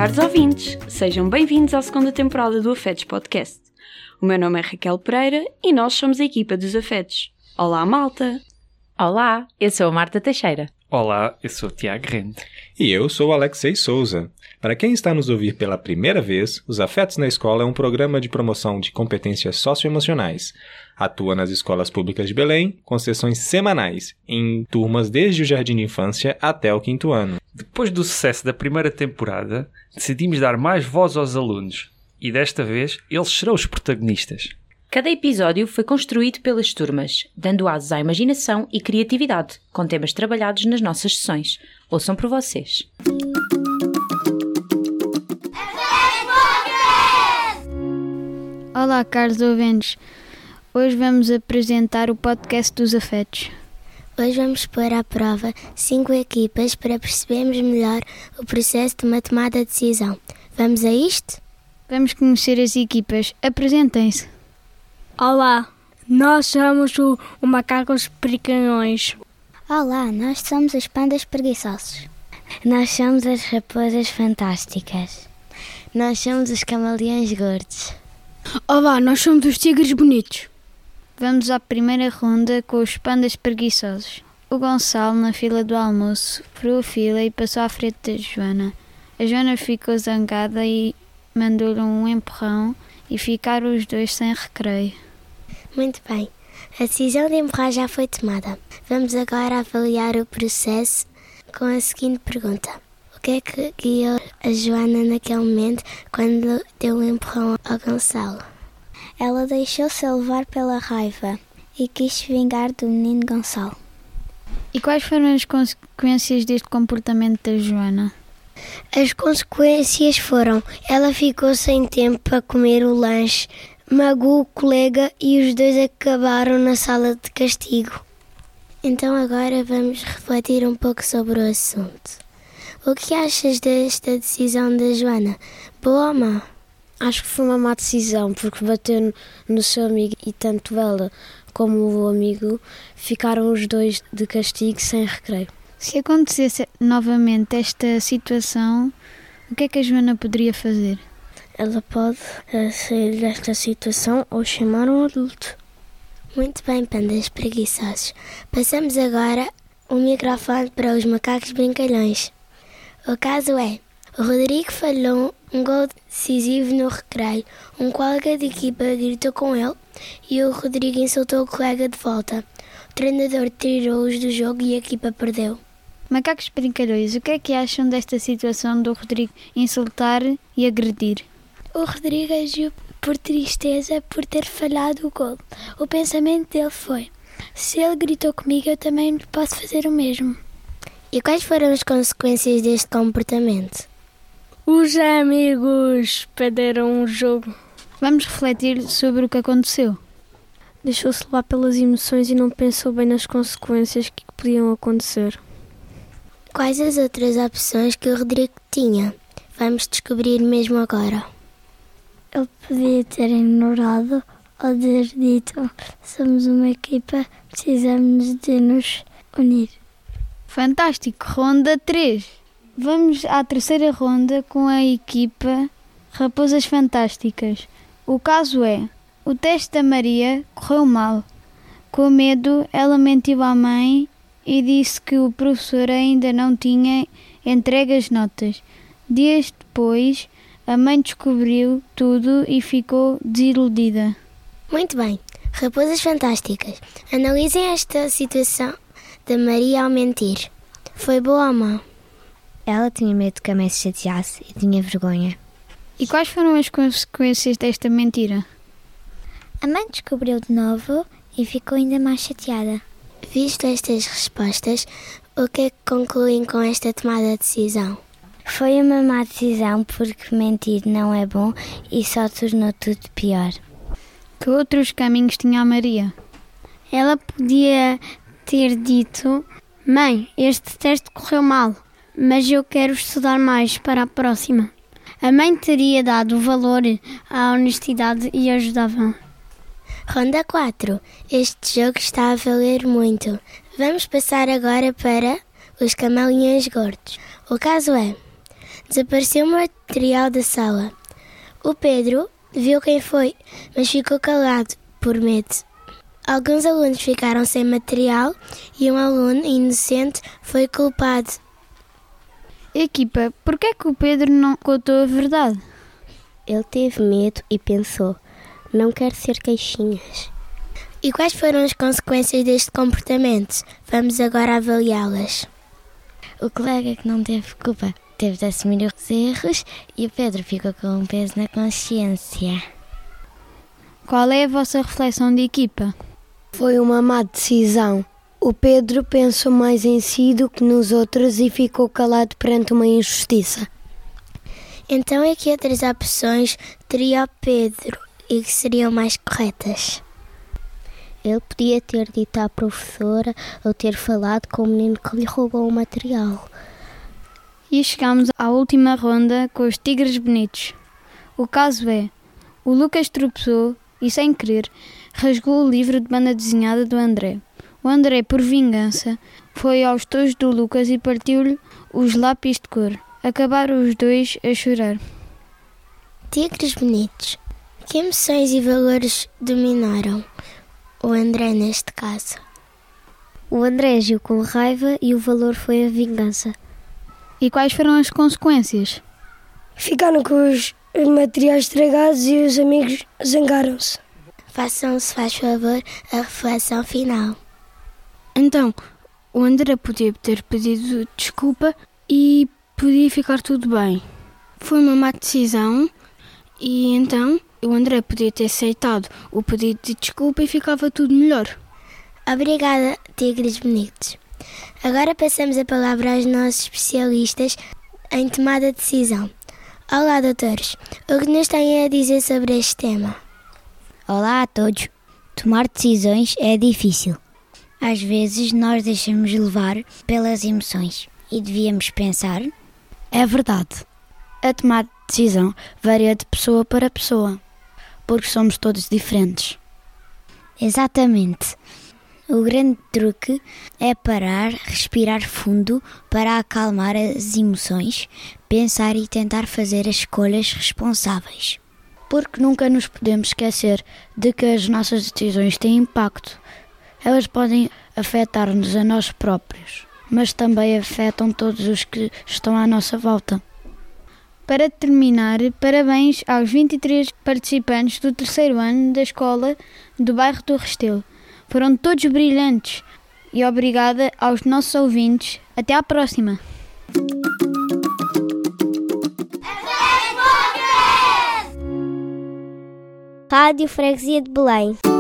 caros ouvintes, sejam bem-vindos à segunda temporada do Afetos Podcast. O meu nome é Raquel Pereira e nós somos a equipa dos Afetos. Olá, malta! Olá, eu sou a Marta Teixeira. Olá, eu sou o Tiago Rente. E eu sou o Alexei Souza. Para quem está a nos ouvir pela primeira vez, Os Afetos na Escola é um programa de promoção de competências socioemocionais. Atua nas escolas públicas de Belém, com sessões semanais, em turmas desde o jardim de infância até o 5º ano. Depois do sucesso da primeira temporada, decidimos dar mais voz aos alunos. E desta vez, eles serão os protagonistas. Cada episódio foi construído pelas turmas, dando asos à imaginação e criatividade, com temas trabalhados nas nossas sessões. Ouçam por vocês. Olá, caros ouvintes. Hoje vamos apresentar o podcast dos Afetos. Hoje vamos pôr à prova 5 equipas para percebermos melhor o processo de uma tomada de decisão. Vamos a isto? Vamos conhecer as equipas. Apresentem-se. Olá, nós somos o Macacos Brincalhões. Olá, nós somos os Pandas Preguiçosos. Nós somos as Raposas Fantásticas. Nós somos os Camaleões Gordos. Olá, nós somos os Tigres Bonitos. Vamos à primeira ronda com os Pandas Preguiçosos. O Gonçalo, na fila do almoço, furou a fila e passou à frente da Joana. A Joana ficou zangada e mandou-lhe um empurrão e ficaram os dois sem recreio. Muito bem, a decisão de empurrar já foi tomada. Vamos agora avaliar o processo com a seguinte pergunta. O que é que guiou a Joana naquele momento quando deu um empurrão ao Gonçalo? Ela deixou-se levar pela raiva e quis se vingar do menino Gonçalo. E quais foram as consequências deste comportamento da Joana? As consequências foram: ela ficou sem tempo para comer o lanche, magoou o colega e os dois acabaram na sala de castigo. Então agora vamos refletir um pouco sobre o assunto. O que achas desta decisão da Joana? Boa ou má? Acho que foi uma má decisão, porque bateu no seu amigo e tanto ela como o amigo ficaram os dois de castigo sem recreio. Se acontecesse novamente esta situação, o que é que a Joana poderia fazer? Ela pode sair desta situação ou chamar um adulto. Muito bem, Pandas Preguiçosos. Passamos agora o microfone para os Macacos Brincalhões. O caso é: o Rodrigo falhou um gol decisivo no recreio. Um colega de equipa gritou com ele e o Rodrigo insultou o colega de volta. O treinador tirou-os do jogo e a equipa perdeu. Macacos Brincalhões, o que é que acham desta situação do Rodrigo insultar e agredir? O Rodrigo agiu por tristeza por ter falhado o gol. O pensamento dele foi: se ele gritou comigo, eu também posso fazer o mesmo. E quais foram as consequências deste comportamento? Os amigos perderam o jogo. Vamos refletir sobre o que aconteceu. Deixou-se levar pelas emoções e não pensou bem nas consequências que podiam acontecer. Quais as outras opções que o Rodrigo tinha? Vamos descobrir mesmo agora. Ele podia ter ignorado ou ter dito: somos uma equipa, precisamos de nos unir. Fantástico! Ronda 3. Vamos à terceira ronda com a equipa Raposas Fantásticas. O caso é: o teste da Maria correu mal. Com medo, ela mentiu à mãe e disse que o professor ainda não tinha entregue as notas. Dias depois, a mãe descobriu tudo e ficou desiludida. Muito bem. Raposas Fantásticas, analisem esta situação da Maria ao mentir. Foi boa ou má? Ela tinha medo que a mãe se chateasse e tinha vergonha. E quais foram as consequências desta mentira? A mãe descobriu de novo e ficou ainda mais chateada. Visto estas respostas, o que é que concluem com esta tomada de decisão? Foi uma má decisão porque mentir não é bom e só tornou tudo pior. Que outros caminhos tinha a Maria? Ela podia ter dito: mãe, este teste correu mal, mas eu quero estudar mais para a próxima. A mãe teria dado valor à honestidade e ajudava. Ronda 4. Este jogo está a valer muito. Vamos passar agora para os Camaleões Gordos. O caso é: desapareceu o material da sala. O Pedro viu quem foi, mas ficou calado por medo. Alguns alunos ficaram sem material e um aluno inocente foi culpado. Equipa, por que é que o Pedro não contou a verdade? Ele teve medo e pensou: não quero ser queixinhas. E quais foram as consequências deste comportamento? Vamos agora avaliá-las. O colega que não teve culpa teve de assumir os erros e o Pedro ficou com um peso na consciência. Qual é a vossa reflexão de equipa? Foi uma má decisão. O Pedro pensou mais em si do que nos outros e ficou calado perante uma injustiça. Então é que outras opções teria o Pedro e que seriam mais corretas? Ele podia ter dito à professora ou ter falado com o menino que lhe roubou o material. E chegamos à última ronda com os tigres bonitos. O caso é: o Lucas tropeçou e, sem querer, rasgou o livro de banda desenhada do André. O André, por vingança, foi aos tojos do Lucas e partiu-lhe os lápis de cor. Acabaram os dois a chorar. Tigres bonitos, que emoções e valores dominaram o André neste caso? O André agiu com raiva e o valor foi a vingança. E quais foram as consequências? Ficaram com os materiais estragados e os amigos zangaram-se. Façam, se faz favor, a reflexão final. Então, o André podia ter pedido desculpa e podia ficar tudo bem. Foi uma má decisão e então o André podia ter aceitado o pedido de desculpa e ficava tudo melhor. Obrigada, tigres bonitos. Agora passamos a palavra aos nossos especialistas em tomada de decisão. Olá, doutores. O que nos têm a dizer sobre este tema? Olá a todos. Tomar decisões é difícil. Às vezes nós deixamos levar pelas emoções e devíamos pensar. É verdade. A tomar de decisão varia de pessoa para pessoa, porque somos todos diferentes. Exatamente. O grande truque é parar, respirar fundo para acalmar as emoções, pensar e tentar fazer as escolhas responsáveis. Porque nunca nos podemos esquecer de que as nossas decisões têm impacto. Elas podem afetar-nos a nós próprios, mas também afetam todos os que estão à nossa volta. Para terminar, parabéns aos 23 participantes do 3º ano da escola do bairro do Restelo. Foram todos brilhantes e obrigada aos nossos ouvintes. Até à próxima! Rádio Freguesia de Belém.